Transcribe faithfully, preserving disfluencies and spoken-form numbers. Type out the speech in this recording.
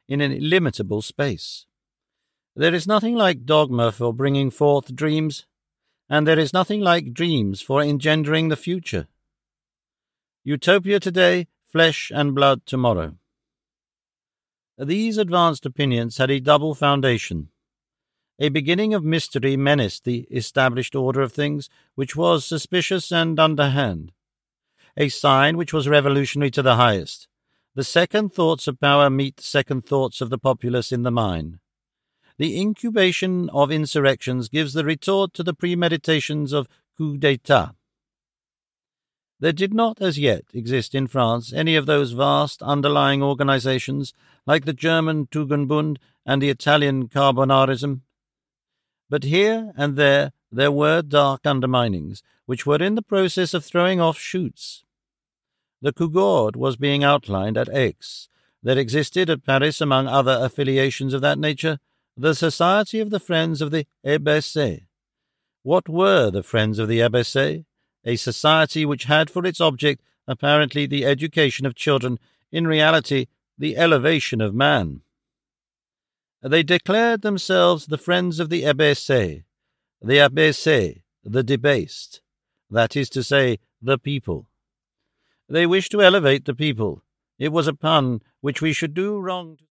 in an illimitable space. There is nothing like dogma for bringing forth dreams, and there is nothing like dreams for engendering the future. Utopia today, flesh and blood tomorrow. These advanced opinions had a double foundation. A beginning of mystery menaced the established order of things, which was suspicious and underhand. A sign which was revolutionary to the highest. The second thoughts of power meet the second thoughts of the populace in the mind. The incubation of insurrections gives the retort to the premeditations of coups d'etat. There did not as yet exist in France any of those vast underlying organizations like the German Tugendbund and the Italian Carbonarism. But here and there there were dark underminings, which were in the process of throwing off shoots. The Cougourde was being outlined at Aix. There existed at Paris, among other affiliations of that nature, the Society of the Friends of the A B C. What were the Friends of the A B C? A society which had for its object apparently the education of children, in reality the elevation of man. They declared themselves the Friends of the A B C, the A B C, the debased, that is to say, the people. They wished to elevate the people. It was a pun which we should do wrong to